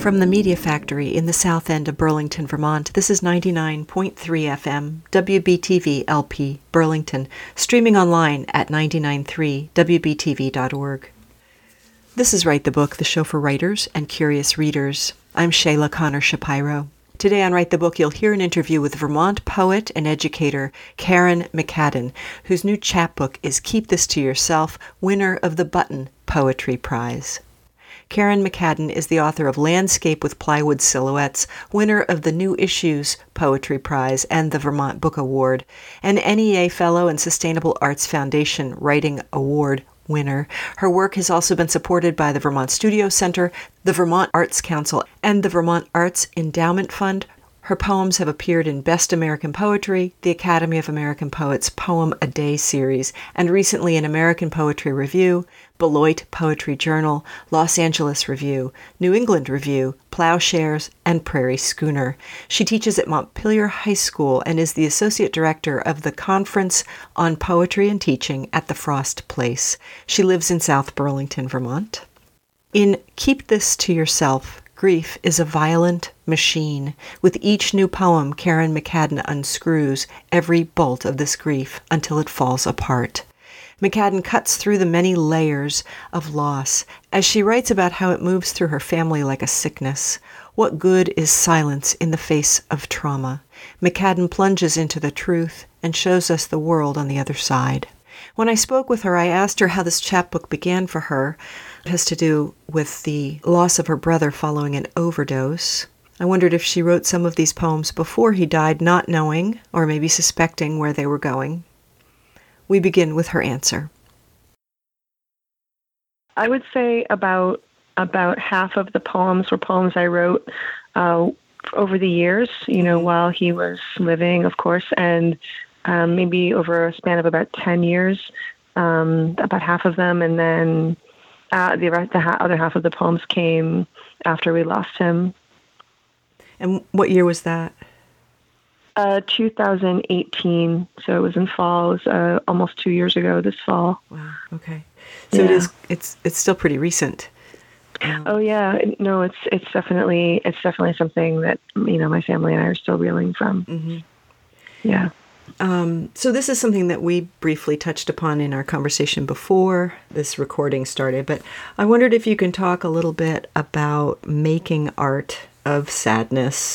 From the Media Factory in the south end of Burlington, Vermont, this is 99.3 FM, WBTV LP, Burlington, streaming online at 993wbtv.org. This is Write the Book, the show for writers and curious readers. I'm Shayla Connor Shapiro. Today on Write the Book, you'll hear an interview with Vermont poet and educator Karen McCadden, whose new chapbook is Keep This to Yourself, winner of the Button Poetry Prize. Karen McCadden is the author of Landscape with Plywood Silhouettes, winner of the New Issues Poetry Prize and the Vermont Book Award, an NEA Fellow and Sustainable Arts Foundation Writing Award winner. Her work has also been supported by the Vermont Studio Center, the Vermont Arts Council, and the Vermont Arts Endowment Fund. Her poems have appeared in Best American Poetry, the Academy of American Poets Poem a Day series, and recently in American Poetry Review, Beloit Poetry Journal, Los Angeles Review, New England Review, Plowshares, and Prairie Schooner. She teaches at Montpelier High School and is the Associate Director of the Conference on Poetry and Teaching at the Frost Place. She lives in South Burlington, Vermont. In Keep This to Yourself, grief is a violent machine. With each new poem, Karen McCadden unscrews every bolt of this grief until it falls apart. McCadden cuts through the many layers of loss as she writes about how it moves through her family like a sickness. What good is silence in the face of trauma? McCadden plunges into the truth and shows us the world on the other side. When I spoke with her, I asked her how this chapbook began for her. It has to do with the loss of her brother following an overdose. I wondered if she wrote some of these poems before he died, not knowing or maybe suspecting where they were going. We begin with her answer. I would say about half of the poems were poems I wrote over the years, while he was living, of course, and maybe over a span of about 10 years, about half of them, and then the other half of the poems came after we lost him. And what year was that? 2018. So it was in fall. It was almost 2 years ago this fall. Wow. Okay. So yeah. It's still pretty recent. Oh yeah. No, it's definitely something that, my family and I are still reeling from. Mm-hmm. Yeah. So this is something that we briefly touched upon in our conversation before this recording started, but I wondered if you can talk a little bit about making art of sadness,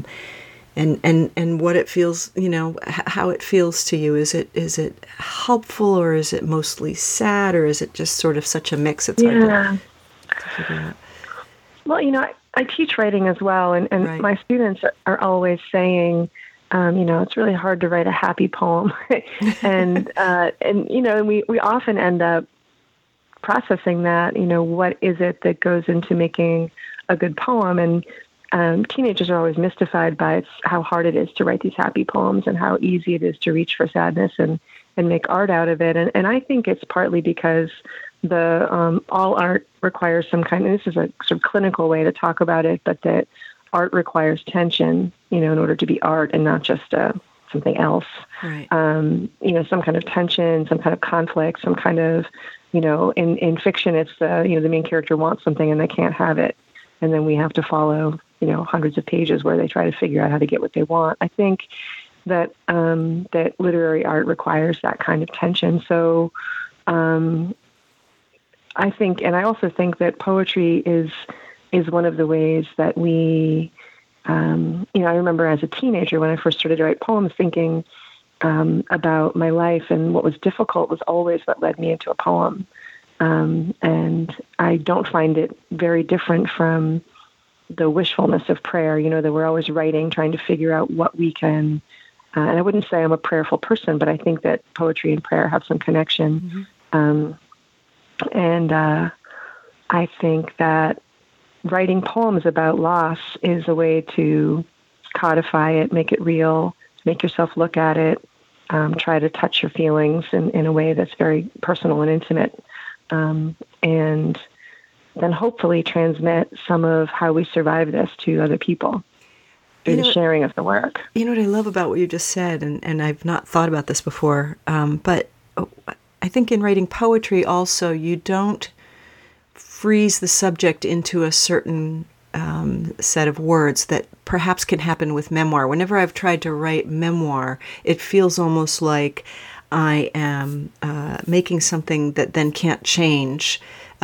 and what it feels, how it feels to you. Is it helpful, or is it mostly sad, or is it just sort of such a mix? It's hard to figure out. Well, I teach writing as well, and right. My students are always saying, it's really hard to write a happy poem. and we often end up processing that, what is it that goes into making a good poem? And teenagers are always mystified by how hard it is to write these happy poems and how easy it is to reach for sadness and make art out of it. And I think it's partly because all art requires some kind of, this is a sort of clinical way to talk about it, but that art requires tension, in order to be art and not just something else. Right. Some kind of tension, some kind of conflict, some kind of, in fiction, it's the main character wants something and they can't have it. And then we have to follow, hundreds of pages where they try to figure out how to get what they want. I think that that literary art requires that kind of tension. So I think, and I also think that poetry is one of the ways that we, I remember as a teenager when I first started to write poems thinking about my life, and what was difficult was always what led me into a poem. And I don't find it very different from the wishfulness of prayer, that we're always writing, trying to figure out what we can, and I wouldn't say I'm a prayerful person, but I think that poetry and prayer have some connection. Mm-hmm. And I think that writing poems about loss is a way to codify it, make it real, make yourself look at it, try to touch your feelings in a way that's very personal and intimate. And then hopefully transmit some of how we survive this to other people through the sharing of the work. You know what I love about what you just said, and I've not thought about this before, but I think in writing poetry also, you don't freeze the subject into a certain set of words that perhaps can happen with memoir. Whenever I've tried to write memoir, it feels almost like I am making something that then can't change,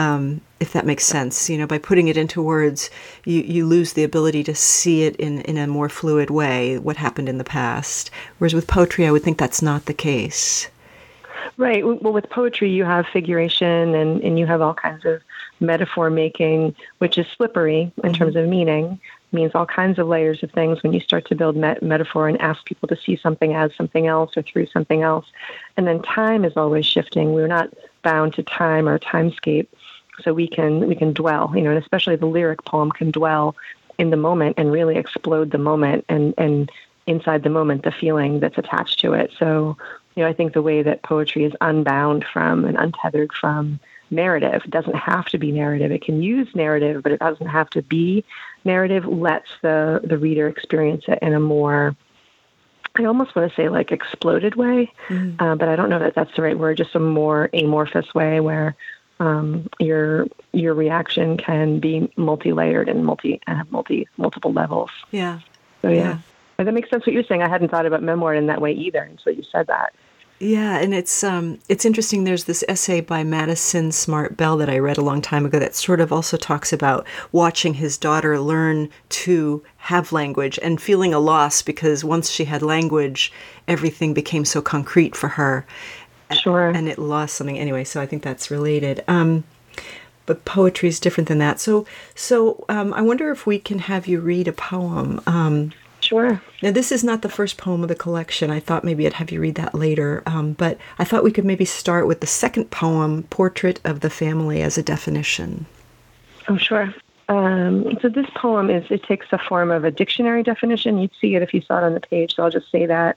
if that makes sense. By putting it into words, you lose the ability to see it in a more fluid way, what happened in the past. Whereas with poetry, I would think that's not the case. Right. Well, with poetry, you have figuration and you have all kinds of metaphor making, which is slippery in terms of meaning. It means all kinds of layers of things when you start to build metaphor and ask people to see something as something else or through something else. And then time is always shifting. We're not bound to time or timescape, so we can dwell. And especially the lyric poem can dwell in the moment and really explode the moment and inside the moment the feeling that's attached to it. So I think the way that poetry is unbound from and untethered from narrative, it doesn't have to be narrative. It can use narrative, but it doesn't have to be narrative, lets the reader experience it in a more, I almost want to say like exploded way, but I don't know that that's the right word, just a more amorphous way where your reaction can be multi-layered and multiple levels. Yeah. So yeah. That makes sense what you're saying. I hadn't thought about memoir in that way either until you said that. Yeah, and it's interesting. There's this essay by Madison Smart Bell that I read a long time ago that sort of also talks about watching his daughter learn to have language and feeling a loss because once she had language, everything became so concrete for her. Sure. And it lost something anyway. So I think that's related. But poetry is different than that. So I wonder if we can have you read a poem. Sure. Now, this is not the first poem of the collection. I thought maybe I'd have you read that later. But I thought we could maybe start with the second poem, Portrait of the Family as a Definition. Oh, sure. So this poem it takes the form of a dictionary definition. You'd see it if you saw it on the page. So I'll just say that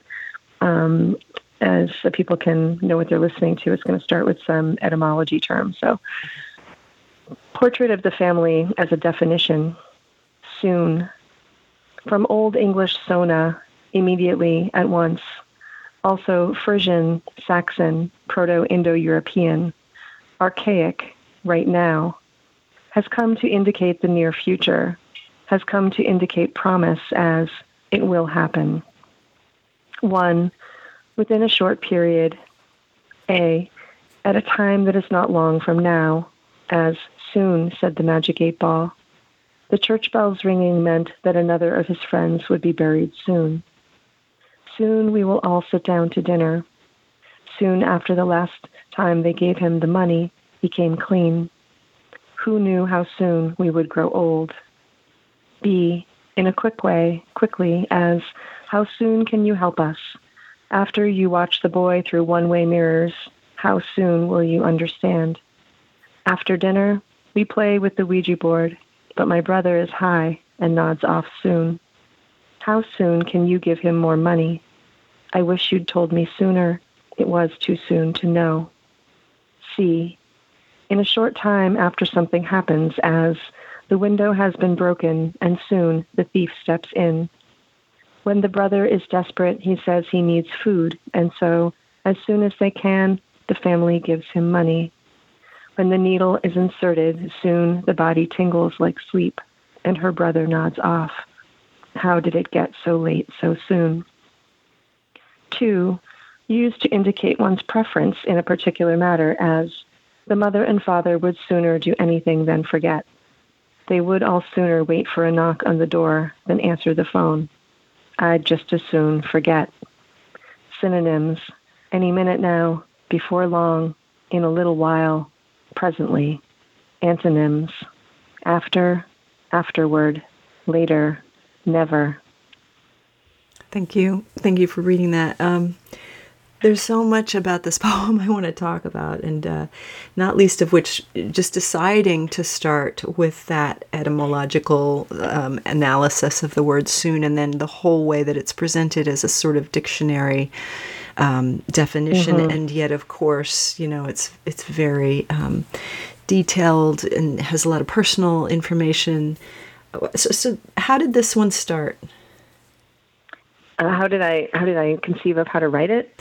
as so people can know what they're listening to. It's going to start with some etymology terms. So Portrait of the Family as a Definition. Soon. From Old English sona, immediately, at once. Also Frisian, Saxon, Proto-Indo-European, archaic, right now, has come to indicate the near future, has come to indicate promise as it will happen. 1. Within a short period. A. At a time that is not long from now, as soon, said the magic 8-ball. The church bells ringing meant that another of his friends would be buried soon. Soon we will all sit down to dinner. Soon after the last time they gave him the money, he came clean. Who knew how soon we would grow old? B, in a quick way, quickly, as, how soon can you help us? After you watch the boy through one-way mirrors, how soon will you understand? After dinner, we play with the Ouija board, but my brother is high and nods off soon. How soon can you give him more money? I wish you'd told me sooner. It was too soon to know. C. In a short time after something happens, as the window has been broken and soon the thief steps in. When the brother is desperate, he says he needs food, and so, as soon as they can, the family gives him money. When the needle is inserted, soon the body tingles like sleep, and her brother nods off. How did it get so late so soon? 2. Used to indicate one's preference in a particular matter as, the mother and father would sooner do anything than forget. They would all sooner wait for a knock on the door than answer the phone. I'd just as soon forget. Synonyms. Any minute now, before long, in a little while, presently. Antonyms. After, afterward, later, never. Thank you. Thank you for reading that. There's so much about this poem I want to talk about, and not least of which just deciding to start with that etymological analysis of the word soon, and then the whole way that it's presented as a sort of dictionary definition, and yet, of course, it's very detailed and has a lot of personal information. So how did this one start? How did I conceive of how to write it?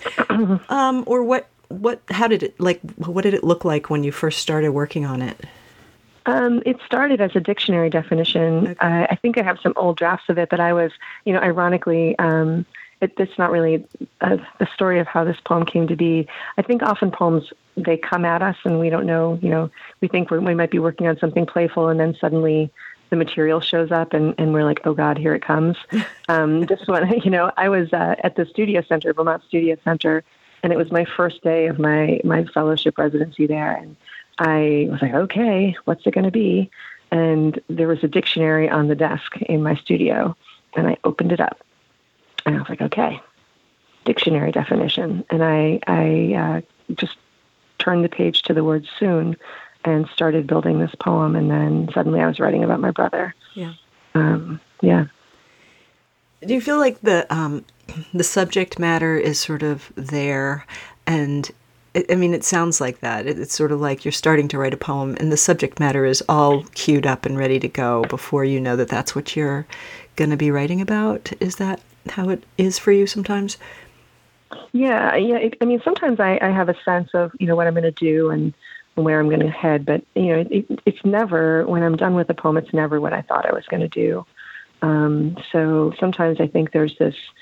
Or what did it look like when you first started working on it? It started as a dictionary definition. Okay. I think I have some old drafts of it, but I was, ironically, it's not really the story of how this poem came to be. I think often poems, they come at us and we don't know, we think we might be working on something playful, and then suddenly the material shows up and we're like, oh God, here it comes. This one, I was at the Studio Center, Vermont Studio Center, and it was my first day of my fellowship residency there. And I was like, okay, what's it going to be? And there was a dictionary on the desk in my studio, and I opened it up. And I was like, okay, dictionary definition. And I just turned the page to the word soon and started building this poem. And then suddenly I was writing about my brother. Yeah. Yeah. Do you feel like the subject matter is sort of there? And it sounds like that. It's sort of like you're starting to write a poem and the subject matter is all queued up and ready to go before you know that that's what you're going to be writing about. Is that how it is for you sometimes? Yeah. Sometimes I have a sense of, what I'm going to do and where I'm going to head. But, it's never, when I'm done with a poem, it's never what I thought I was going to do. So sometimes I think there's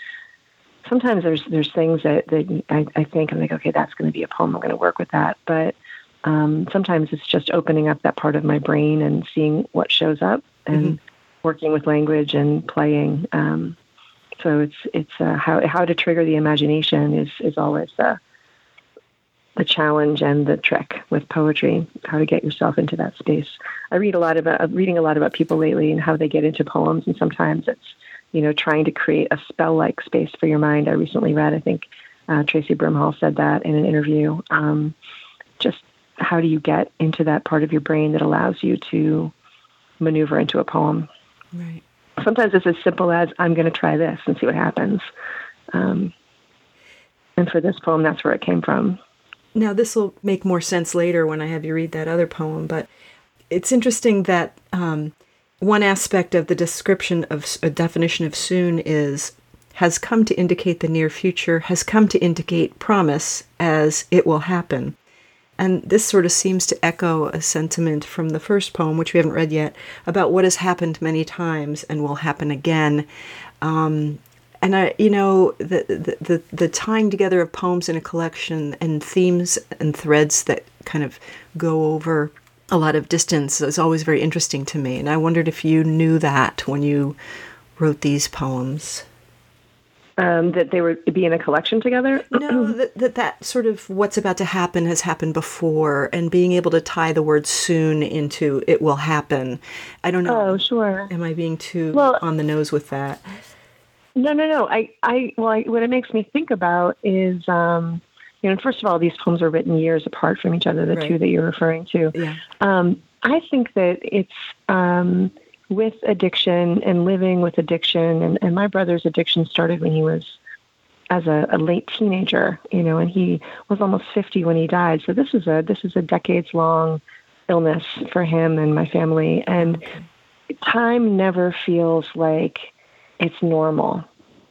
things that I think I'm like, okay, that's going to be a poem. I'm going to work with that. But sometimes it's just opening up that part of my brain and seeing what shows up and working with language and playing. So it's how to trigger the imagination is always the challenge and the trick with poetry, how to get yourself into that space. I'm reading a lot about people lately and how they get into poems. And sometimes it's, trying to create a spell-like space for your mind. I recently read, I think Tracy Brimhall said that in an interview. Just how do you get into that part of your brain that allows you to maneuver into a poem? Right. Sometimes it's as simple as, I'm going to try this and see what happens. And for this poem, that's where it came from. Now, this will make more sense later when I have you read that other poem, but it's interesting that one aspect of the description of a definition of soon is has come to indicate the near future, has come to indicate promise as it will happen. And this sort of seems to echo a sentiment from the first poem, which we haven't read yet, about what has happened many times and will happen again. And the tying together of poems in a collection and themes and threads that kind of go over a lot of distance is always very interesting to me. And I wondered if you knew that when you wrote these poems. That they would be in a collection together? No, that sort of what's about to happen has happened before, and being able to tie the word soon into it will happen. I don't know. Oh, sure. Am I being too on the nose with that? No. What it makes me think about is, first of all, these poems are written years apart from each other, the two that you're referring to. Yeah. I think that it's with addiction and living with addiction, and my brother's addiction started when he was as a late teenager, and he was almost 50 when he died. So this is a decades-long illness for him and my family, and time never feels like it's normal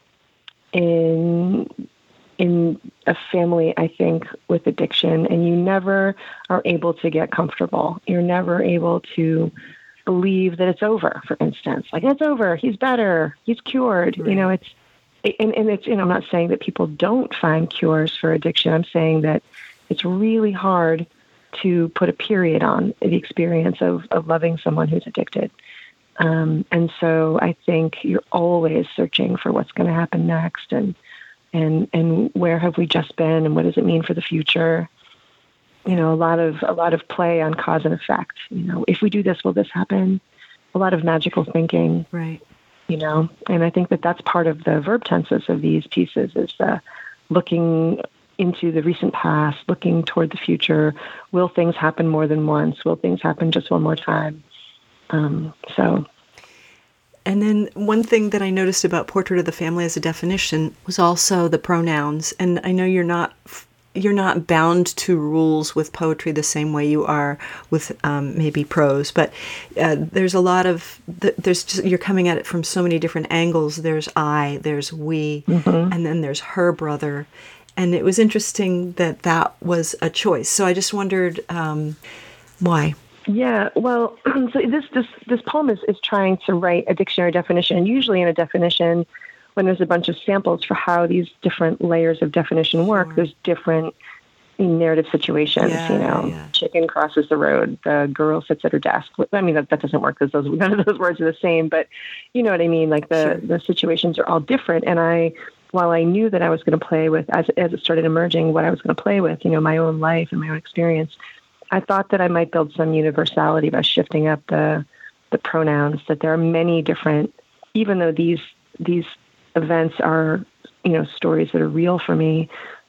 in a family, I think, with addiction, and you never are able to get comfortable. You're never able to believe that it's over, for instance. Like, it's over, he's better, he's cured. Right. I'm not saying that people don't find cures for addiction. I'm saying that it's really hard to put a period on the experience of loving someone who's addicted. And so I think you're always searching for what's going to happen next, and where have we just been, and what does it mean for the future? A lot of play on cause and effect. If we do this, will this happen? A lot of magical thinking. Right. And I think that that's part of the verb tenses of these pieces is looking into the recent past, looking toward the future. Will things happen more than once? Will things happen just one more time? And then one thing that I noticed about Portrait of the Family as a definition was also the pronouns. And I know you're not bound to rules with poetry the same way you are with maybe prose, but there's a lot of you're coming at it from so many different angles. There's I, there's we, and then there's her brother, and it was interesting that was a choice. So I just wondered why. Yeah, well, so this poem is trying to write a dictionary definition. And usually in a definition, when there's a bunch of samples for how these different layers of definition work, Sure. there's different narrative situations. Yeah. Chicken crosses the road, the girl sits at her desk. I mean, that doesn't work because none of those words are the same. But you know what I mean? Like the situations are all different. And while I knew that I was going to play with, as it started emerging, what I was going to play with, my own life and my own experience, I thought that I might build some universality by shifting up the pronouns. That there are many different, even though these events are stories that are real for me.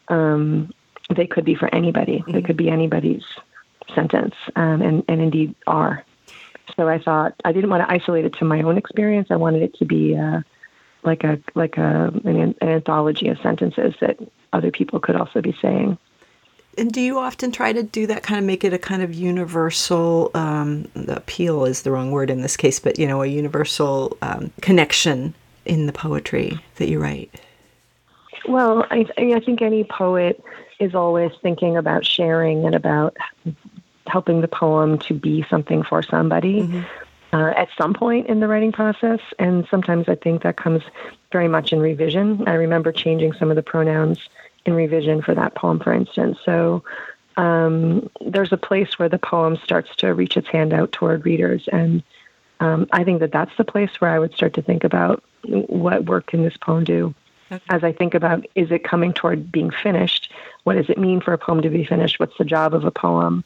They could be for anybody. Mm-hmm. They could be anybody's sentence, and indeed are. So I thought I didn't want to isolate it to my own experience. I wanted it to be like an anthology of sentences that other people could also be saying. And do you often try to do that, kind of make it a kind of universal, appeal is the wrong word in this case, but, a universal connection in the poetry that you write? Well, I think any poet is always thinking about sharing and about helping the poem to be something for somebody. Mm-hmm. At some point in the writing process. And sometimes I think that comes very much in revision. I remember changing some of the pronouns in revision for that poem, for instance. So there's a place where the poem starts to reach its hand out toward readers. And I think that that's the place where I would start to think about what work can this poem do. Okay. As I think about, is it coming toward being finished? What does it mean for a poem to be finished? What's the job of a poem?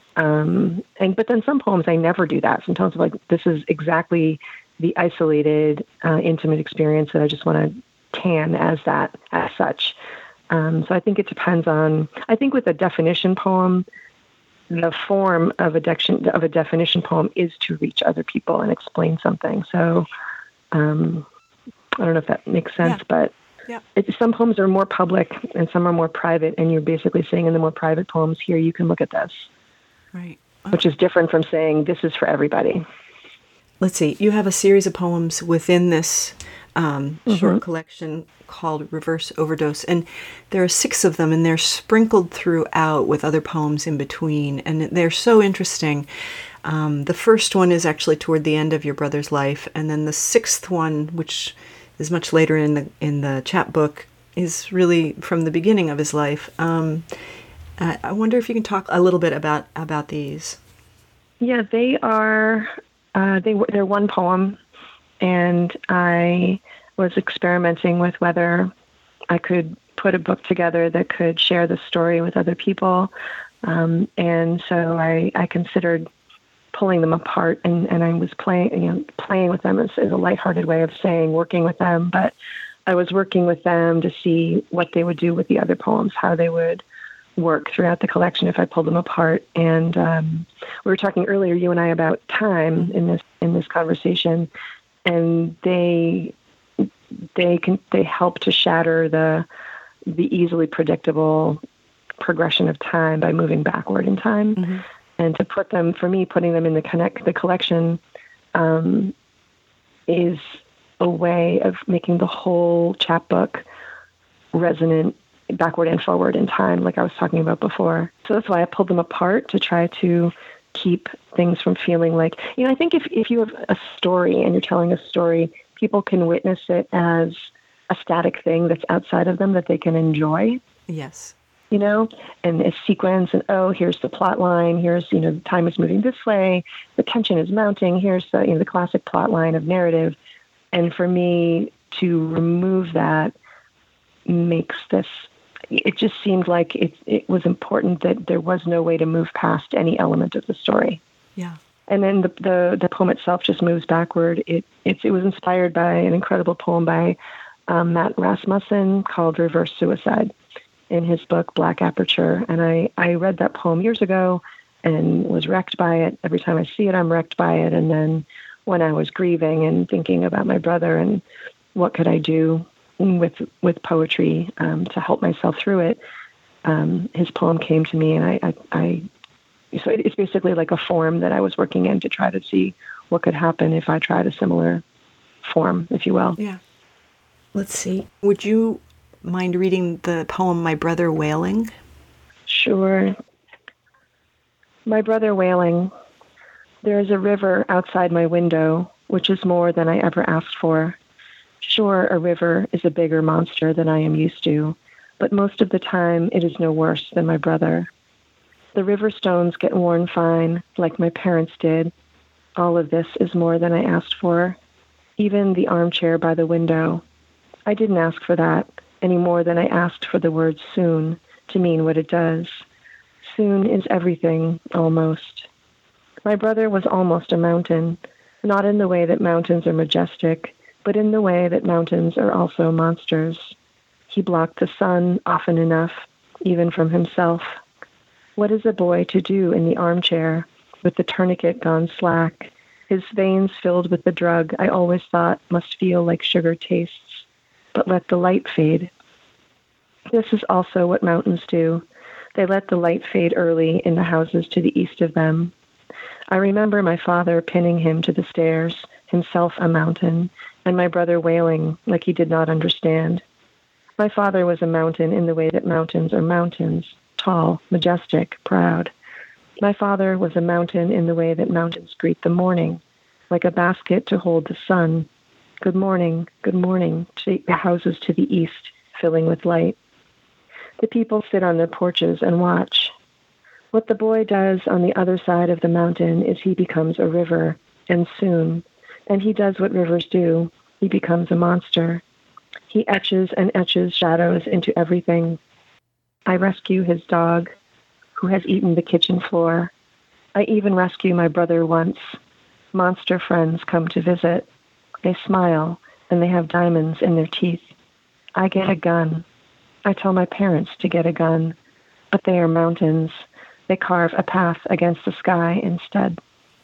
But then some poems I never do that. Sometimes I'm like, this is exactly the isolated, intimate experience that I just want to tan as such. So I think it depends on. I think with a definition poem, the form of a definition poem is to reach other people and explain something. So I don't know if that makes sense, but. Yeah. Some poems are more public and some are more private, and you're basically saying in the more private poems, here, you can look at this. Right. Okay. Which is different from saying this is for everybody. Let's see. You have a series of poems within this short collection called Reverse Overdose, and there are 6 of them, and they're sprinkled throughout with other poems in between, and they're so interesting. The first one is actually toward the end of your brother's life, and then the 6th one, which is much later in the chapbook, is really from the beginning of his life. I wonder if you can talk a little bit about these. Yeah, they are. They're one poem, and I was experimenting with whether I could put a book together that could share the story with other people, and so I considered pulling them apart, and I was playing with them as a lighthearted way of saying working with them, but I was working with them to see what they would do with the other poems, how they would work throughout the collection if I pulled them apart. And we were talking earlier, you and I, about time in this conversation, and they help to shatter the easily predictable progression of time by moving backward in time. Mm-hmm. And to put them, for me, putting them in the collection is a way of making the whole chapbook resonant backward and forward in time, like I was talking about before. So that's why I pulled them apart, to try to keep things from feeling like, I think if you have a story and you're telling a story, people can witness it as a static thing that's outside of them that they can enjoy. Yes. And a sequence, and here's the plot line, here's, the time is moving this way, the tension is mounting, here's the classic plot line of narrative. And for me to remove that makes this, it just seemed like it was important that there was no way to move past any element of the story. Yeah. And then the poem itself just moves backward. It was inspired by an incredible poem by Matt Rasmussen called Reverse Suicide, in his book, Black Aperture. And I read that poem years ago and was wrecked by it. Every time I see it, I'm wrecked by it. And then when I was grieving and thinking about my brother and what could I do with poetry to help myself through it, his poem came to me. And so it's basically like a form that I was working in to try to see what could happen if I tried a similar form, if you will. Yeah. Let's see. Would you mind reading the poem My Brother Wailing? Sure. My brother wailing. There is a river outside my window, which is more than I ever asked for. Sure, a river is a bigger monster than I am used to, but most of the time it is no worse than my brother. The river stones get worn fine, like my parents did. All of this is more than I asked for. Even the armchair by the window. I didn't ask for that, any more than I asked for the word soon to mean what it does. Soon is everything, almost. My brother was almost a mountain, not in the way that mountains are majestic, but in the way that mountains are also monsters. He blocked the sun often enough, even from himself. What is a boy to do in the armchair, with the tourniquet gone slack, his veins filled with the drug I always thought must feel like sugar tastes, but let the light fade? This is also what mountains do. They let the light fade early in the houses to the east of them. I remember my father pinning him to the stairs, himself a mountain, and my brother wailing like he did not understand. My father was a mountain in the way that mountains are mountains, tall, majestic, proud. My father was a mountain in the way that mountains greet the morning, like a basket to hold the sun. Good morning, to the houses to the east, filling with light. The people sit on their porches and watch. What the boy does on the other side of the mountain is he becomes a river, and soon. And he does what rivers do. He becomes a monster. He etches and etches shadows into everything. I rescue his dog, who has eaten the kitchen floor. I even rescue my brother once. Monster friends come to visit. They smile, and they have diamonds in their teeth. I get a gun. I tell my parents to get a gun, but they are mountains. They carve a path against the sky instead.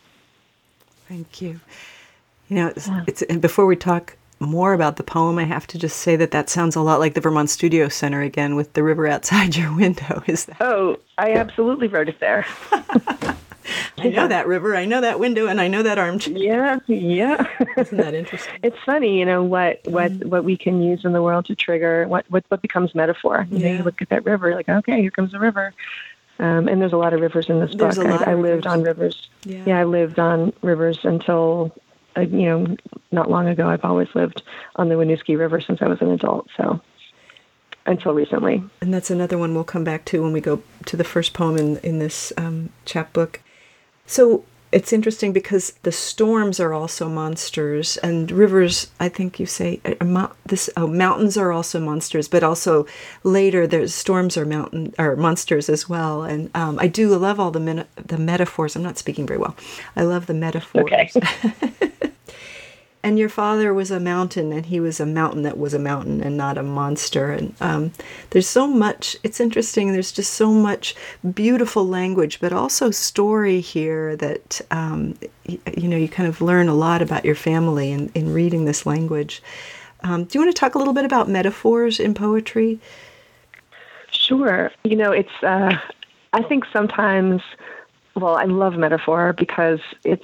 Thank you. You know, and before we talk more about the poem, I have to just say that sounds a lot like the Vermont Studio Center again, with the river outside your window. Is that? Oh, I absolutely wrote it there. I know that river, I know that window, and I know that armchair. Yeah. Isn't that interesting? It's funny, you know, what we can use in the world to trigger what becomes metaphor. You know, you look at that river, like, okay, here comes the river. And there's a lot of rivers in this book. I lived on rivers. Yeah, I lived on rivers until, not long ago. I've always lived on the Winooski River since I was an adult, so until recently. And that's another one we'll come back to when we go to the first poem in this chapbook. So it's interesting because the storms are also monsters, and rivers, I think you say, mountains are also monsters, but also later there's storms are monsters as well. And I do love all the metaphors. I'm not speaking very well. I love the metaphors. Okay. And your father was a mountain, and he was a mountain that was a mountain and not a monster. And there's so much, it's interesting, there's just so much beautiful language, but also story here that, you kind of learn a lot about your family in reading this language. Do you want to talk a little bit about metaphors in poetry? Sure. You know, it's, I think sometimes, I love metaphor because it's,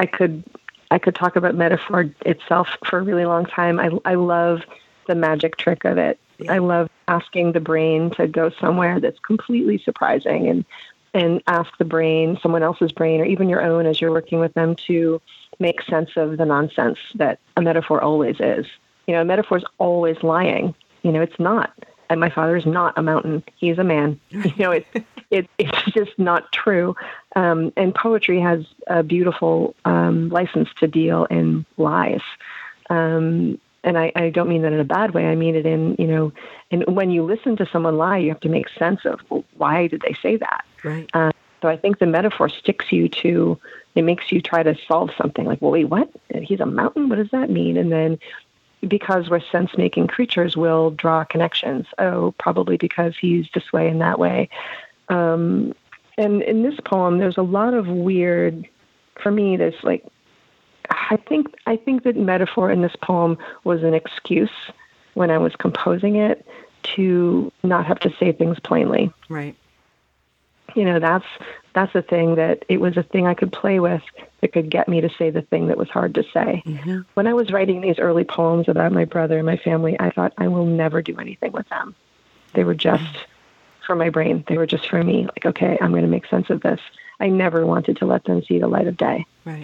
I could talk about metaphor itself for a really long time. I love the magic trick of it. Yeah. I love asking the brain to go somewhere that's completely surprising and ask the brain, someone else's brain, or even your own as you're working with them, to make sense of the nonsense that a metaphor always is. You know, a metaphor is always lying. You know, it's not. And my father is not a mountain. He's a man. You know, it's just not true. And poetry has a beautiful license to deal in lies. And I don't mean that in a bad way. I mean it in, and when you listen to someone lie, you have to make sense of, well, why did they say that? Right. So I think the metaphor sticks you to, it makes you try to solve something like, well, wait, what? He's a mountain? What does that mean? And then because we're sense-making creatures, we'll draw connections. Oh, probably because he's this way and that way. And in this poem, there's a lot of weird, for me, there's like, I think that metaphor in this poem was an excuse when I was composing it to not have to say things plainly. Right. You know, that's a thing that it was a thing I could play with that could get me to say the thing that was hard to say. Mm-hmm. When I was writing these early poems about my brother and my family, I thought I will never do anything with them. They were just for my brain. They were just for me. Like, okay, I'm going to make sense of this. I never wanted to let them see the light of day. Right.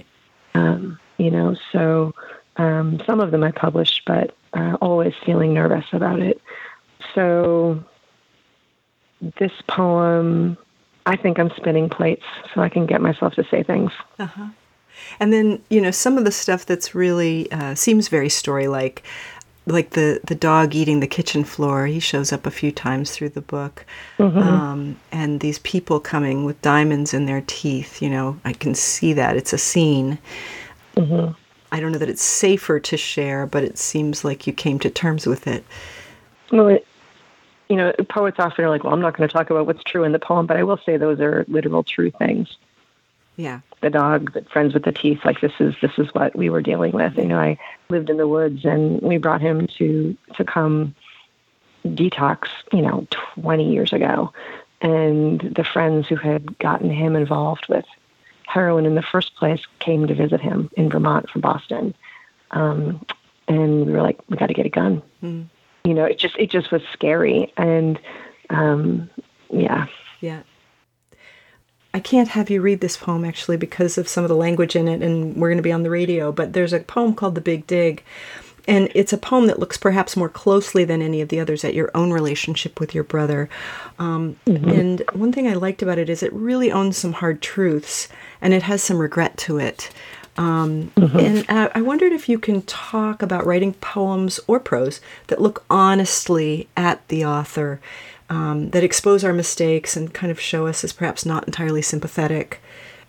So some of them I published, but always feeling nervous about it. So this poem, I think I'm spinning plates so I can get myself to say things. Uh-huh. And then, some of the stuff that's really seems very story-like, like the dog eating the kitchen floor. He shows up a few times through the book. Mm-hmm. And these people coming with diamonds in their teeth, I can see that. It's a scene. Mm-hmm. I don't know that it's safer to share, but it seems like you came to terms with it. Well, poets often are like, well, I'm not going to talk about what's true in the poem, but I will say those are literal true things. Yeah. The dog, the friends with the teeth, like this is what we were dealing with. I lived in the woods and we brought him to come detox, 20 years ago. And the friends who had gotten him involved with heroin in the first place came to visit him in Vermont from Boston. And we were like, we got to get a gun. Mm. It just was scary. And, yeah. Yeah. I can't have you read this poem, actually, because of some of the language in it, and we're going to be on the radio, but there's a poem called The Big Dig, and it's a poem that looks perhaps more closely than any of the others at your own relationship with your brother. Mm-hmm. And one thing I liked about it is it really owns some hard truths, and it has some regret to it. Mm-hmm. And I wondered if you can talk about writing poems or prose that look honestly at the author, that expose our mistakes and kind of show us as perhaps not entirely sympathetic.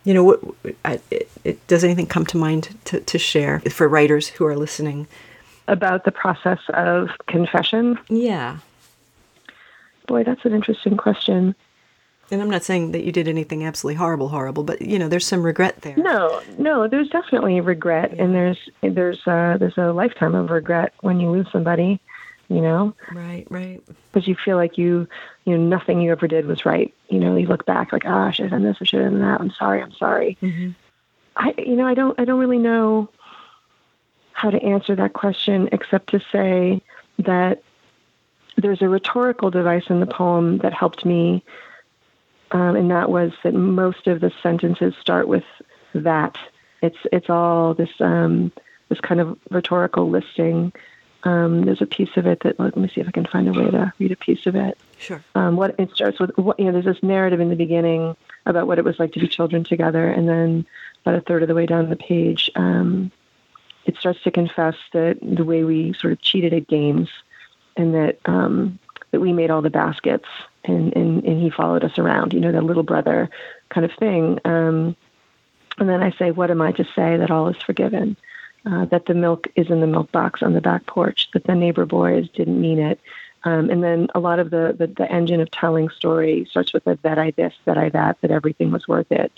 Does anything come to mind to share for writers who are listening? About the process of confession? Yeah. Boy, that's an interesting question. And I'm not saying that you did anything absolutely horrible, but there's some regret there. No, there's definitely regret, and there's a lifetime of regret when you lose somebody, Right. because you feel like nothing you ever did was right. You look back like, I should have done this, I should have done that. I'm sorry. Mm-hmm. I don't really know how to answer that question except to say that there's a rhetorical device in the poem that helped me. And that was that most of the sentences start with that. It's all this this kind of rhetorical listing. There's a piece of it that, let me see if I can find a way to read a piece of it. Sure. What it starts with, there's this narrative in the beginning about what it was like to be children together, and then about a third of the way down the page, it starts to confess that the way we sort of cheated at games, and that that we made all the baskets, and he followed us around, the little brother kind of thing. And then I say, what am I to say that all is forgiven? That the milk is in the milk box on the back porch, that the neighbor boys didn't mean it. And then a lot of the engine of telling story starts with that I this, that I that everything was worth it.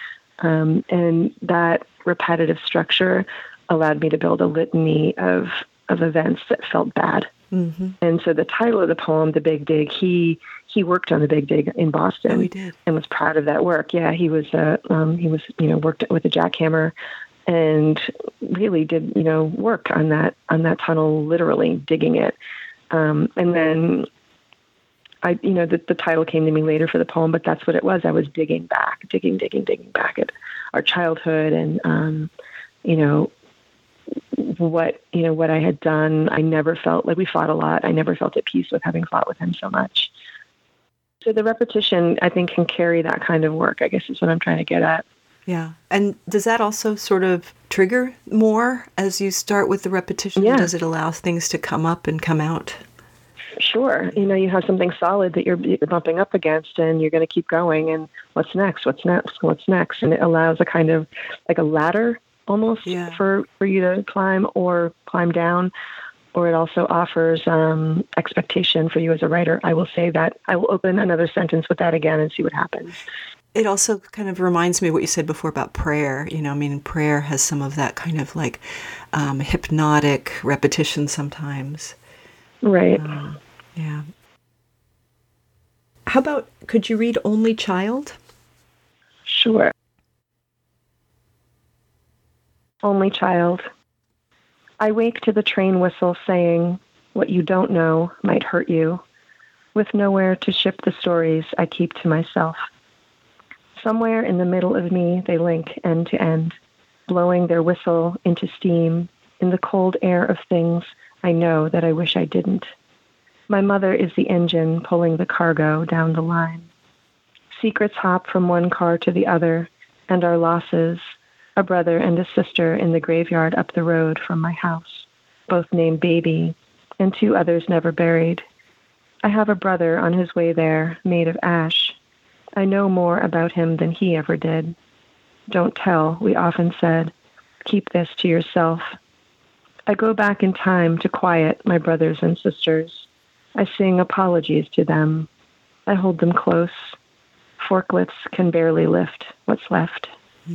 And that repetitive structure allowed me to build a litany of events that felt bad. Mm-hmm. And so the title of the poem, The Big Dig, he worked on the Big Dig in Boston. Oh, he did. And was proud of that work. Yeah, he was worked with a jackhammer and really did work on that tunnel, literally digging it. And then the title came to me later for the poem, but that's what it was. I was digging back at our childhood and what I had done. I never felt like we fought a lot. I never felt at peace with having fought with him so much. So the repetition, I think, can carry that kind of work, I guess is what I'm trying to get at. Yeah. And does that also sort of trigger more as you start with the repetition? Yeah. Does it allow things to come up and come out? Sure. You have something solid that you're bumping up against, and you're going to keep going. And what's next? And it allows a kind of like a ladder almost for you to climb or climb down. Or it also offers expectation for you as a writer. I will say that. I will open another sentence with that again and see what happens. It also kind of reminds me of what you said before about prayer. Prayer has some of that kind of like hypnotic repetition sometimes. Right. Yeah. How about, could you read Only Child? Sure. Only child. I wake to the train whistle saying, what you don't know might hurt you, with nowhere to ship the stories I keep to myself. Somewhere in the middle of me, they link end to end, blowing their whistle into steam in the cold air of things I know that I wish I didn't. My mother is the engine pulling the cargo down the line. Secrets hop from one car to the other, and our losses, a brother and a sister in the graveyard up the road from my house, both named Baby, and 2 others never buried. I have a brother on his way there, made of ash. I know more about him than he ever did. Don't tell, we often said. Keep this to yourself. I go back in time to quiet my brothers and sisters. I sing apologies to them. I hold them close. Forklifts can barely lift what's left.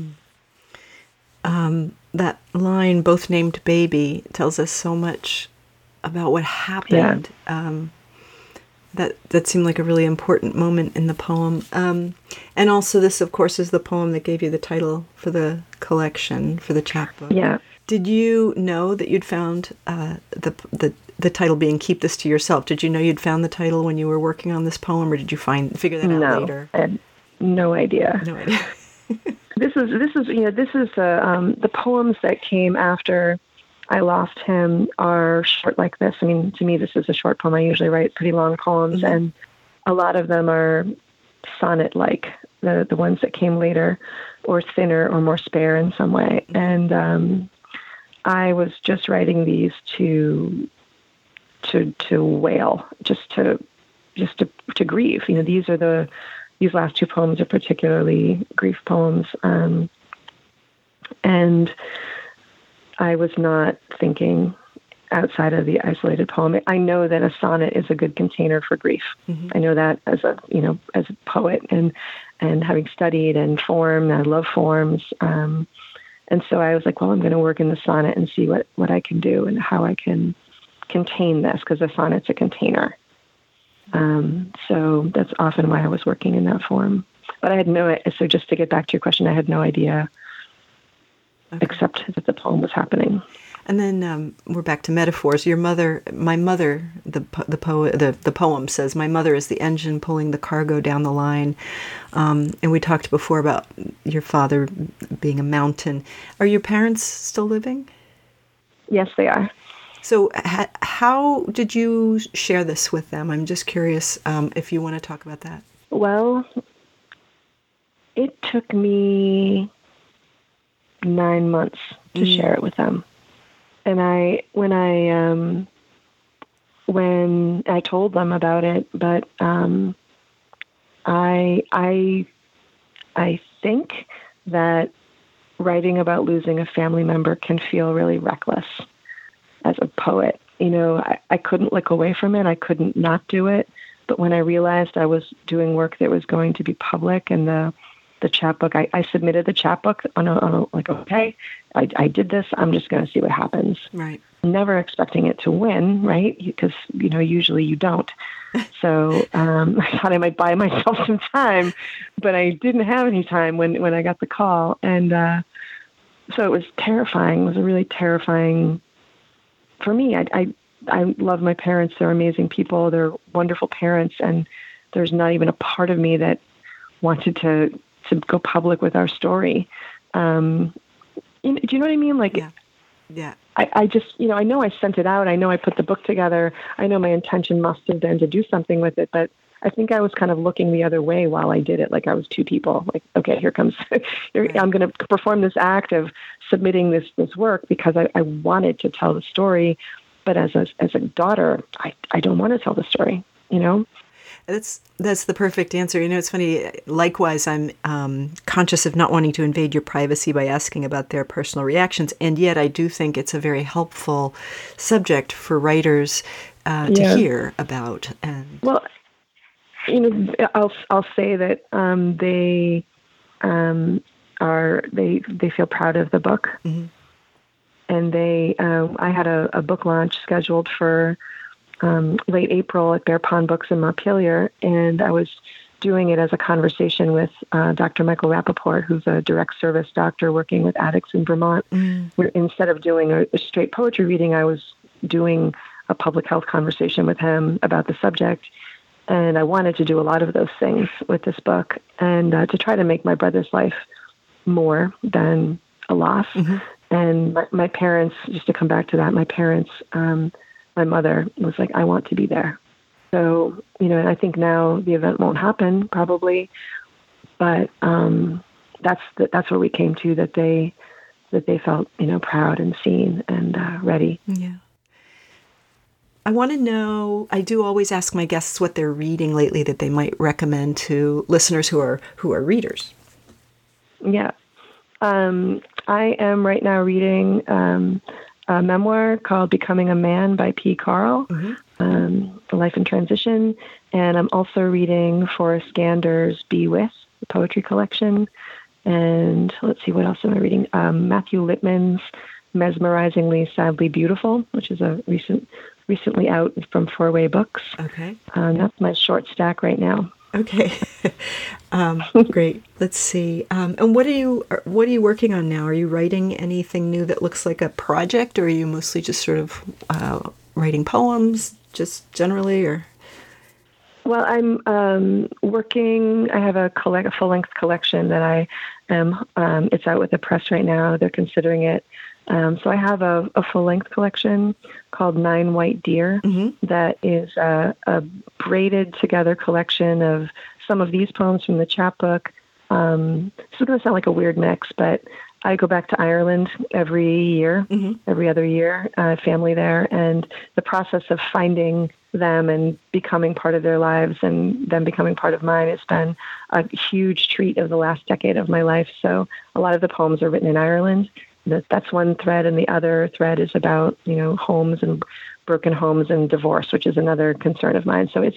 That line, both named Baby, tells us so much about what happened. Yeah. That seemed like a really important moment in the poem. And also this, of course, is the poem that gave you the title for the collection, for the chapbook. Yeah. Did you know that you'd found the title being Keep This to Yourself? Did you know you'd found the title when you were working on this poem, or did you figure that out later? I had no idea. No idea. This is the poems that came after I lost him are short like this. I mean, to me, this is a short poem. I usually write pretty long poems, mm-hmm. and a lot of them are sonnet-like, the ones that came later, or thinner or more spare in some way. And I was just writing these to wail, just to grieve. You know, these last 2 poems are particularly grief poems, and I was not thinking outside of the isolated poem. I know that a sonnet is a good container for grief. Mm-hmm. I know that as a poet and having studied and form, I love forms. And so I was like, well, I'm going to work in the sonnet and see what I can do and how I can contain this, because a sonnet's a container. So that's often why I was working in that form. But I had so just to get back to your question, I had no idea. Okay. Except that the poem was happening. And then we're back to metaphors. My mother, the poem says, my mother is the engine pulling the cargo down the line. And we talked before about your father being a mountain. Are your parents still living? Yes, they are. So how did you share this with them? I'm just curious if you want to talk about that. Well, it took me 9 months to share it with them. And when I told them about it, but I think that writing about losing a family member can feel really reckless as a poet. You know, I couldn't look away from it. I couldn't not do it. But when I realized I was doing work that was going to be public, and the chapbook, I submitted the chapbook on a like, okay, I did this. I'm just going to see what happens. Right. Never expecting it to win, right? Because, usually you don't. So I thought I might buy myself some time, but I didn't have any time when I got the call. And so it was terrifying. It was a really terrifying for me. I love my parents. They're amazing people. They're wonderful parents. And there's not even a part of me that wanted to go public with our story. Do you know what I mean? Like, yeah. I just, I know I sent it out. I know I put the book together. I know my intention must have been to do something with it, but I think I was kind of looking the other way while I did it. Like I was 2 people. Like, okay, here comes, I'm going to perform this act of submitting this work because I wanted to tell the story. But as a daughter, I don't want to tell the story, That's the perfect answer. It's funny. Likewise, I'm conscious of not wanting to invade your privacy by asking about their personal reactions, and yet I do think it's a very helpful subject for writers to hear about. And well, I'll say that they feel proud of the book, mm-hmm. and I had a book launch scheduled for late April at Bear Pond Books in Montpelier, and I was doing it as a conversation with Dr. Michael Rappaport, who's a direct service doctor working with addicts in Vermont. Where instead of doing a straight poetry reading, I was doing a public health conversation with him about the subject. And I wanted to do a lot of those things with this book, and to try to make my brother's life more than a loss. Mm-hmm. And my parents, just to come back to that, my parents, my mother was like, I want to be there. So, and I think now the event won't happen probably, but that's where we came to, that they felt, proud and seen and ready. Yeah. I want to know, I do always ask my guests what they're reading lately that they might recommend to listeners who are readers. Yeah. I am right now reading a memoir called Becoming a Man by P. Carl, A Life in Transition. And I'm also reading Forrest Gander's Be With, the poetry collection. And let's see, what else am I reading? Matthew Littman's Mesmerizingly Sadly Beautiful, which is a recently out from Four Way Books. Okay. That's my short stack right now. Okay. Great. Let's see. And what are you working on now? Are you writing anything new that looks like a project, or are you mostly just sort of writing poems, just generally, or? Well, I'm working. I have a full-length collection that I am. It's out with the press right now. They're considering it. So I have a full-length collection called Nine White Deer that is a braided together collection of some of these poems from the chapbook. This is going to sound like a weird mix, but I go back to Ireland every other year, family there, and the process of finding them and becoming part of their lives and them becoming part of mine has been a huge treat of the last decade of my life. So a lot of the poems are written in Ireland. That's one thread, and the other thread is about, homes and broken homes and divorce, which is another concern of mine. So it's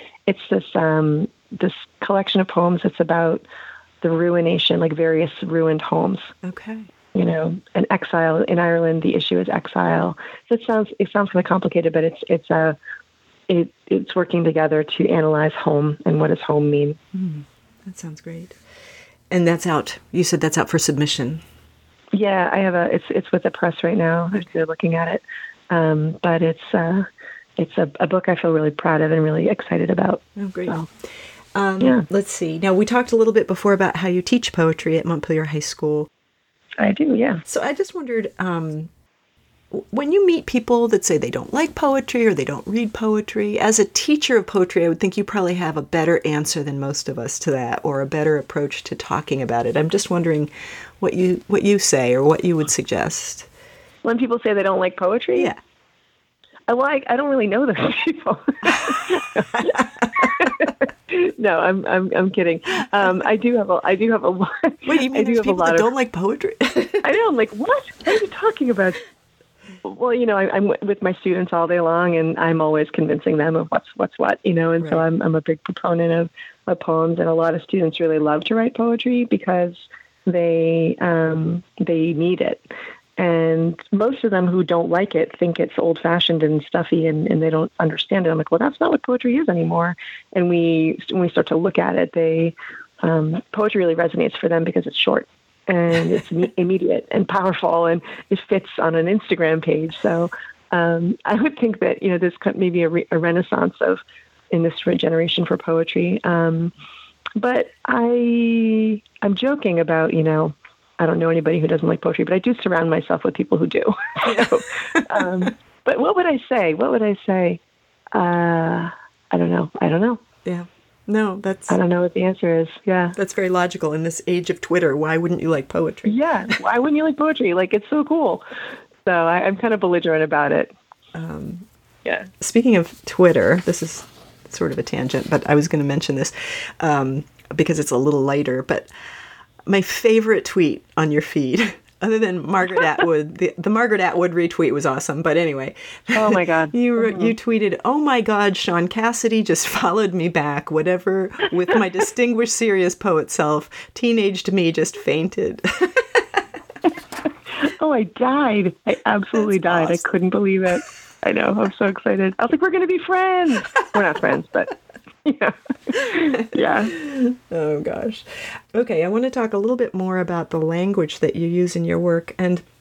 this collection of poems that's about the ruination, like various ruined homes. Okay. And exile in Ireland. The issue is exile. So it sounds kind of complicated, but it's working together to analyze home and what does home mean. That sounds great. And that's out. You said that's out for submission. Yeah, I have it's with the press right now. They're looking at it. But it's a book I feel really proud of and really excited about. Oh, great. So, Let's see. Now, we talked a little bit before about how you teach poetry at Montpelier High School. I do, yeah. So I just wondered, when you meet people that say they don't like poetry or they don't read poetry, as a teacher of poetry, I would think you probably have a better answer than most of us to that, or a better approach to talking about it. I'm just wondering what you say or what you would suggest. When people say they don't like poetry? Yeah. I don't really know those people. No, I'm kidding. I do have a lot. Wait, you mean there's people that don't like poetry? I know. I'm like, what? What are you talking about? Well, I'm with my students all day long, and I'm always convincing them of what's what, and right. So I'm a big proponent of poems, and a lot of students really love to write poetry because they need it. And most of them who don't like it think it's old-fashioned and stuffy, and they don't understand it. I'm like, well, that's not what poetry is anymore. And when we start to look at it, poetry really resonates for them because it's short and it's immediate and powerful, and it fits on an Instagram page. So I would think that there's maybe a renaissance in this generation for poetry. But I'm joking about I don't know anybody who doesn't like poetry, but I do surround myself with people who do. So, but what would I say? I don't know. Yeah. No, I don't know what the answer is. Yeah. That's very logical. In this age of Twitter, why wouldn't you like poetry? Yeah. Why wouldn't you like poetry? Like, it's so cool. So I'm kind of belligerent about it. Yeah. Speaking of Twitter, this is sort of a tangent, but I was going to mention this because it's a little lighter, but my favorite tweet on your feed, other than Margaret Atwood, the Margaret Atwood retweet was awesome. But anyway, oh my God, you tweeted, "Oh my God, Sean Cassidy just followed me back. Whatever with my distinguished serious poet self, teenaged me just fainted." Oh, I died. I absolutely died. Awesome. I couldn't believe it. I know. I'm so excited. I was like, we're going to be friends. We're not friends, but. Yeah. Yeah. Oh, gosh. Okay, I want to talk a little bit more about the language that you use in your work. And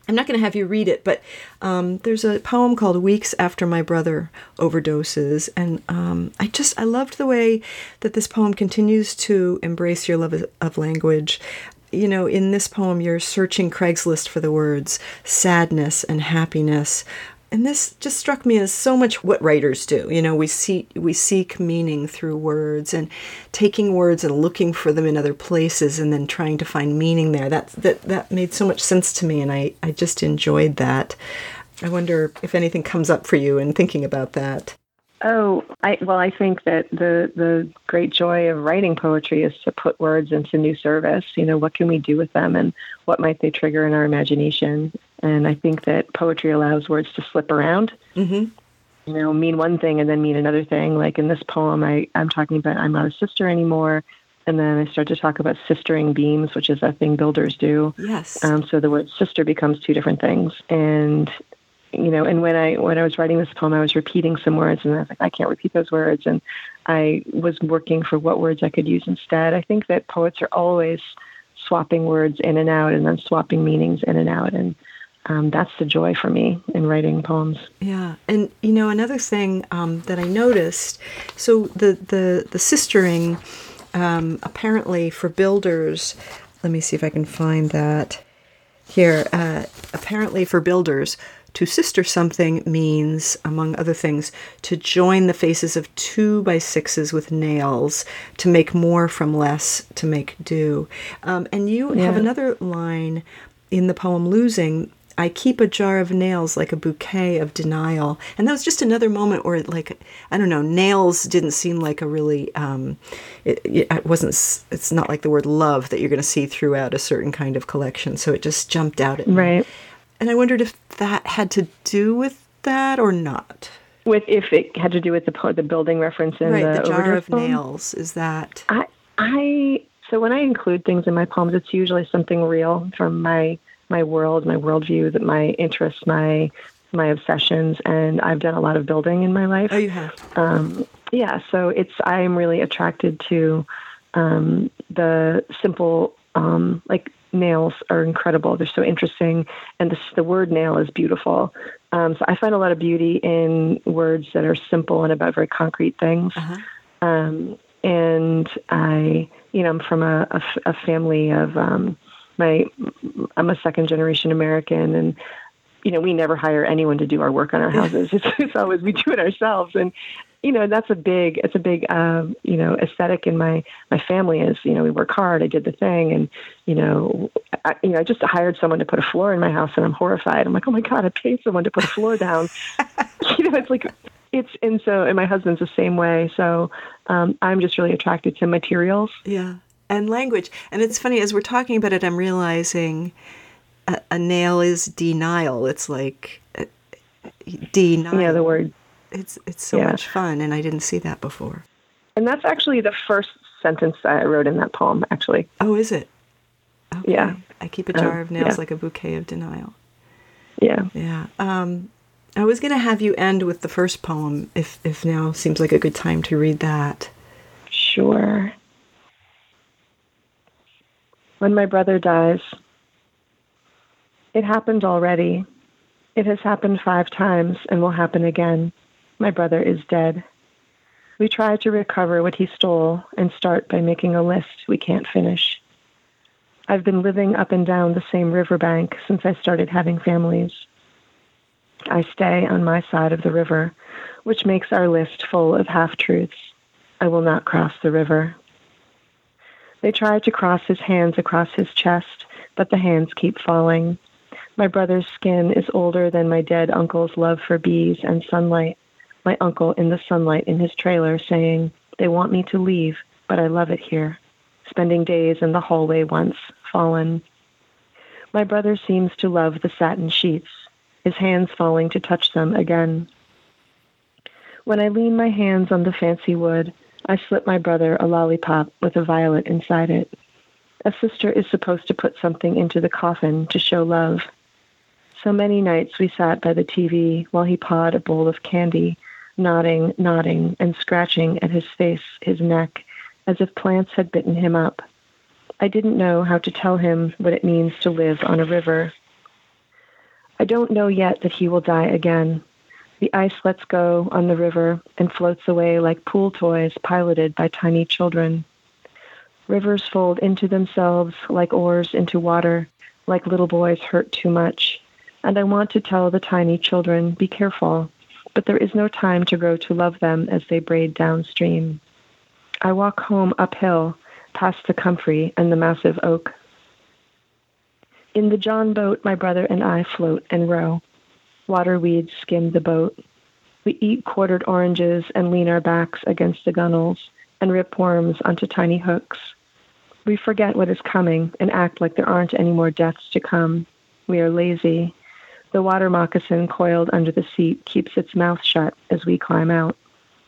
I'm not going to have you read it, but there's a poem called Weeks After My Brother Overdoses. And I loved the way that this poem continues to embrace your love of language. You know, in this poem, you're searching Craigslist for the words sadness and happiness. And this just struck me as so much what writers do. You know, we seek meaning through words, and taking words and looking for them in other places and then trying to find meaning there. That made so much sense to me, and I just enjoyed that. I wonder if anything comes up for you in thinking about that. I think that the great joy of writing poetry is to put words into new service. You know, what can we do with them, and what might they trigger in our imagination? And I think that poetry allows words to slip around. Mm-hmm. You know, mean one thing and then mean another thing. Like in this poem, I'm talking about I'm not a sister anymore. And then I start to talk about sistering beams, which is a thing builders do. Yes. So the word sister becomes two different things. And you know, and when I was writing this poem, I was repeating some words, and I was like, I can't repeat those words. And I was working for what words I could use instead. I think that poets are always swapping words in and out, and then swapping meanings in and out. And that's the joy for me in writing poems. Yeah. And, you know, another thing that I noticed, so the sistering, apparently for builders, let me see if I can find that here. Apparently for builders, to sister something means, among other things, to join the faces of 2x6s with nails, to make more from less, to make do. And you have another line in the poem Losing, I keep a jar of nails like a bouquet of denial. And that was just another moment where, like, I don't know, nails didn't seem like a really, it's not like the word love that you're going to see throughout a certain kind of collection. So it just jumped out at me. Right. And I wondered if that had to do with that or not. If it had to do with the building reference in the jar of poem? nails, is that? So when I include things in my poems, it's usually something real from my world, my worldview, that my interests, my obsessions, and I've done a lot of building in my life. Oh, you have? Yeah, so I'm really attracted to the simple, like nails are incredible. They're so interesting, and the word nail is beautiful. So I find a lot of beauty in words that are simple and about very concrete things. Uh-huh. And I'm from a family of I'm a second generation American, and we never hire anyone to do our work on our houses. It's always we do it ourselves, and that's a big aesthetic in my family is we work hard. I did the thing, and I just hired someone to put a floor in my house, and I'm horrified. I'm like, oh my god, I paid someone to put a floor down. It's like and my husband's the same way. So I'm just really attracted to materials. Yeah. And language. And it's funny, as we're talking about it, I'm realizing a nail is denial. It's like denial. Yeah, the word. It's so much fun, and I didn't see that before. And that's actually the first sentence I wrote in that poem, actually. Oh, is it? Okay. Yeah. I keep a jar of nails like a bouquet of denial. Yeah. Yeah. I was going to have you end with the first poem, if now seems like a good time to read that. Sure. When my brother dies, it happened already. It has happened 5 times and will happen again. My brother is dead. We try to recover what he stole and start by making a list we can't finish. I've been living up and down the same riverbank since I started having families. I stay on my side of the river, which makes our list full of half-truths. I will not cross the river. They try to cross his hands across his chest, but the hands keep falling. My brother's skin is older than my dead uncle's love for bees and sunlight. My uncle in the sunlight in his trailer saying, they want me to leave, but I love it here. Spending days in the hallway once, fallen. My brother seems to love the satin sheets, his hands falling to touch them again. When I lean my hands on the fancy wood, I slip my brother a lollipop with a violet inside it. A sister is supposed to put something into the coffin to show love. So many nights we sat by the TV while he pawed a bowl of candy, nodding, and scratching at his face, his neck, as if plants had bitten him up. I didn't know how to tell him what it means to live on a river. I don't know yet that he will die again. The ice lets go on the river and floats away like pool toys piloted by tiny children. Rivers fold into themselves like oars into water, like little boys hurt too much. And I want to tell the tiny children, be careful, but there is no time to grow to love them as they braid downstream. I walk home uphill, past the comfrey and the massive oak. In the John boat, my brother and I float and row. Water weeds skim the boat. We eat quartered oranges and lean our backs against the gunnels and rip worms onto tiny hooks. We forget what is coming and act like there aren't any more deaths to come. We are lazy. The water moccasin coiled under the seat keeps its mouth shut as we climb out.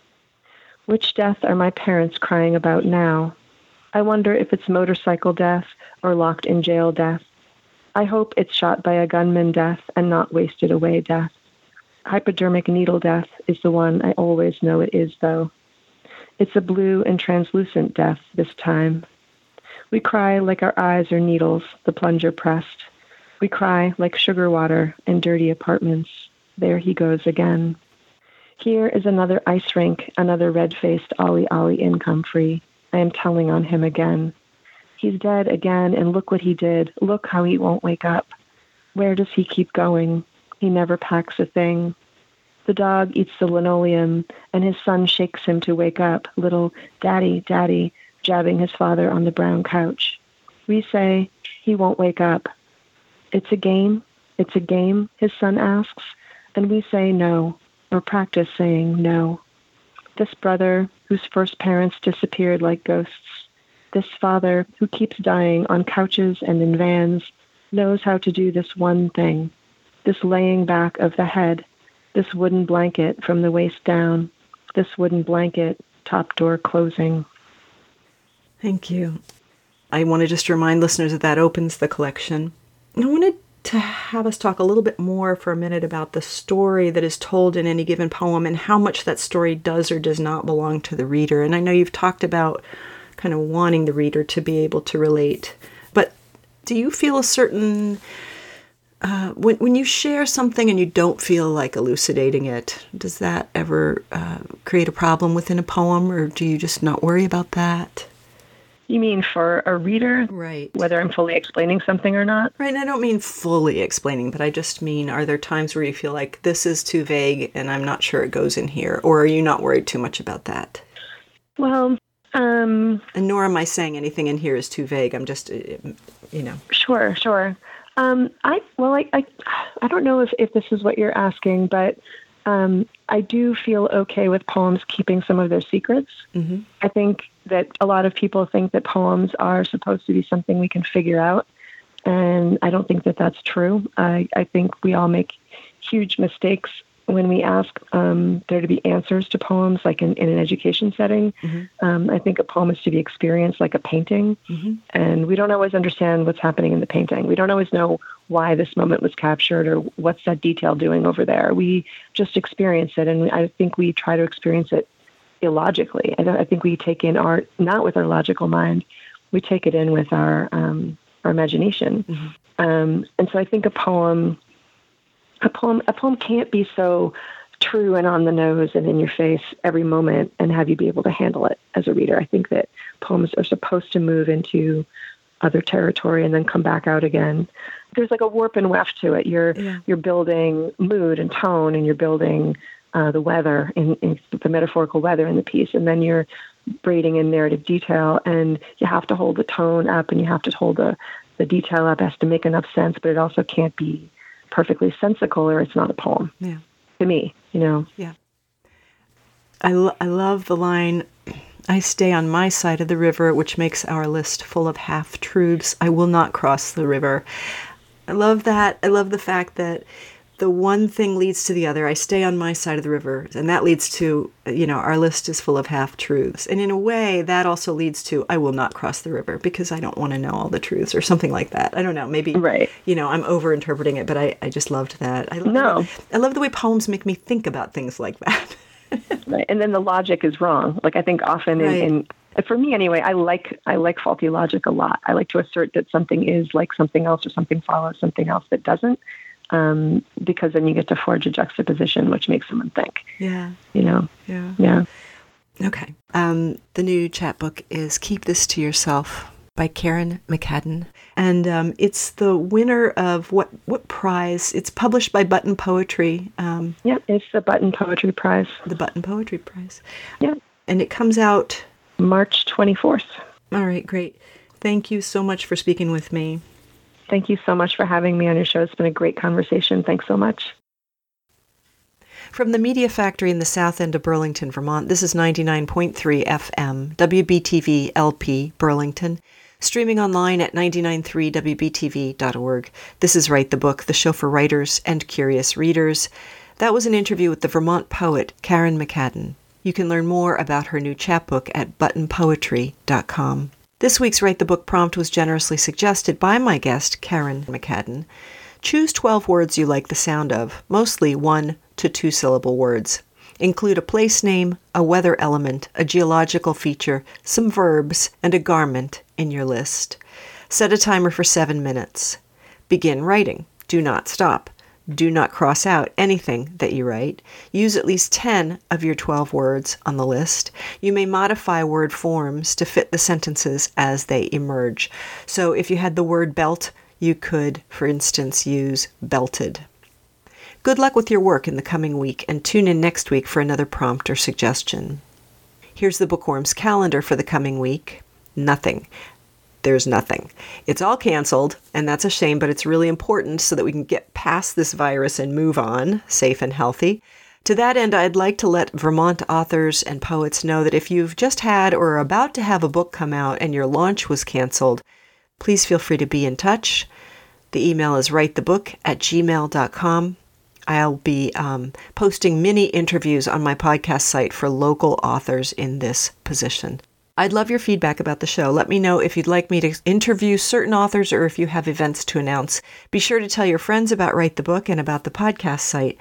Which death are my parents crying about now? I wonder if it's motorcycle death or locked in jail death. I hope it's shot by a gunman death and not wasted away death. Hypodermic needle death is the one I always know it is, though. It's a blue and translucent death this time. We cry like our eyes are needles, the plunger pressed. We cry like sugar water in dirty apartments. There he goes again. Here is another ice rink, another red-faced Ollie Ollie income free. I am telling on him again. He's dead again, and look what he did. Look how he won't wake up. Where does he keep going? He never packs a thing. The dog eats the linoleum, and his son shakes him to wake up, little daddy, daddy, jabbing his father on the brown couch. We say, he won't wake up. It's a game? It's a game, his son asks, and we say no, or practice saying no. This brother, whose first parents disappeared like ghosts, this father who keeps dying on couches and in vans, knows how to do this one thing, this laying back of the head, this wooden blanket from the waist down, this wooden blanket, top door closing. Thank you. I want to just remind listeners that opens the collection. I wanted to have us talk a little bit more for a minute about the story that is told in any given poem and how much that story does or does not belong to the reader. And I know you've talked about kind of wanting the reader to be able to relate, but do you feel a certain, when you share something and you don't feel like elucidating it, does that ever create a problem within a poem, or do you just not worry about that? You mean for a reader? Right. Whether I'm fully explaining something or not? Right, and I don't mean fully explaining, but I just mean, are there times where you feel like this is too vague and I'm not sure it goes in here, or are you not worried too much about that? Well, and nor am I saying anything in here is too vague. I'm just, Sure. I don't know if this is what you're asking, but I do feel okay with poems keeping some of their secrets. Mm-hmm. I think that a lot of people think that poems are supposed to be something we can figure out, and I don't think that that's true. I think we all make huge mistakes when we ask there to be answers to poems, like in an education setting. Mm-hmm. I think a poem is to be experienced like a painting, mm-hmm. and we don't always understand what's happening in the painting. We don't always know why this moment was captured or what's that detail doing over there. We just experience it, and I think we try to experience it illogically. I think we take in art not with our logical mind. We take it in with our imagination. Mm-hmm. And so I think a poem can't be so true and on the nose and in your face every moment and have you be able to handle it as a reader. I think that poems are supposed to move into other territory and then come back out again. There's like a warp and weft to it. You're building mood and tone, and you're building the weather in the metaphorical weather in the piece, and then you're braiding in narrative detail, and you have to hold the tone up and you have to hold the detail up. It has to make enough sense, but it also can't be perfectly sensical or it's not a poem. Yeah. To me, Yeah. I love the line, I stay on my side of the river, which makes our list full of half-truths. I will not cross the river. I love that. I love the fact that the one thing leads to the other. I stay on my side of the river, and that leads to, our list is full of half-truths. And in a way, that also leads to, I will not cross the river because I don't want to know all the truths or something like that. I don't know. Maybe, right. I'm over-interpreting it, but I just loved that. I love the way poems make me think about things like that. Right. And then the logic is wrong. Like I think often in for me anyway, I like faulty logic a lot. I like to assert that something is like something else or something follows something else that doesn't. because then you get to forge a juxtaposition, which makes someone think. Yeah. Yeah. Okay. The new chapbook is Keep This to Yourself by Karen McCadden. And it's the winner of what prize? It's published by Button Poetry. Yeah, it's the Button Poetry Prize. The Button Poetry Prize. Yeah. And it comes out March 24th. All right, great. Thank you so much for speaking with me. Thank you so much for having me on your show. It's been a great conversation. Thanks so much. From the Media Factory in the south end of Burlington, Vermont, this is 99.3 FM, WBTV LP, Burlington, streaming online at 993wbtv.org. This is Write the Book, the show for writers and curious readers. That was an interview with the Vermont poet, Karen McCadden. You can learn more about her new chapbook at buttonpoetry.com. This week's Write the Book prompt was generously suggested by my guest, Karen McCadden. Choose 12 words you like the sound of, mostly 1 to 2 syllable words. Include a place name, a weather element, a geological feature, some verbs, and a garment in your list. Set a timer for 7 minutes. Begin writing. Do not stop. Do not cross out anything that you write. Use at least 10 of your 12 words on the list. You may modify word forms to fit the sentences as they emerge. So if you had the word belt, you could, for instance, use belted. Good luck with your work in the coming week, and tune in next week for another prompt or suggestion. Here's the Bookworm's calendar for the coming week. Nothing. There's nothing. It's all canceled, and that's a shame, but it's really important so that we can get past this virus and move on, safe and healthy. To that end, I'd like to let Vermont authors and poets know that if you've just had or are about to have a book come out and your launch was canceled, please feel free to be in touch. The email is writethebook@gmail.com. I'll be posting mini interviews on my podcast site for local authors in this position. I'd love your feedback about the show. Let me know if you'd like me to interview certain authors or if you have events to announce. Be sure to tell your friends about Write the Book and about the podcast site,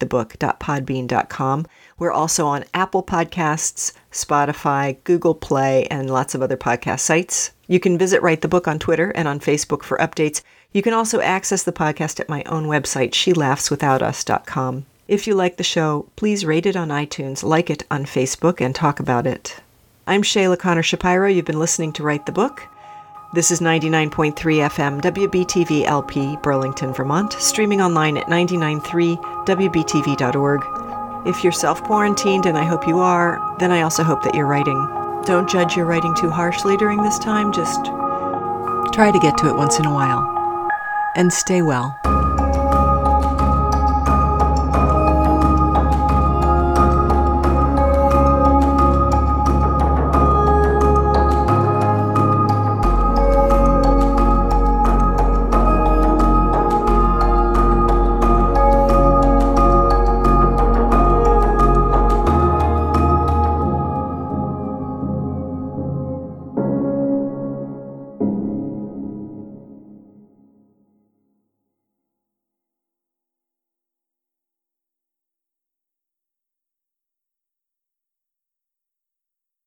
writethebook.podbean.com. We're also on Apple Podcasts, Spotify, Google Play, and lots of other podcast sites. You can visit Write the Book on Twitter and on Facebook for updates. You can also access the podcast at my own website, shelaughswithoutus.com. If you like the show, please rate it on iTunes, like it on Facebook, and talk about it. I'm Shayla Connor Shapiro. You've been listening to Write the Book. This is 99.3 FM, WBTV LP, Burlington, Vermont, streaming online at 993wbtv.org. If you're self-quarantined, and I hope you are, then I also hope that you're writing. Don't judge your writing too harshly during this time. Just try to get to it once in a while. And stay well.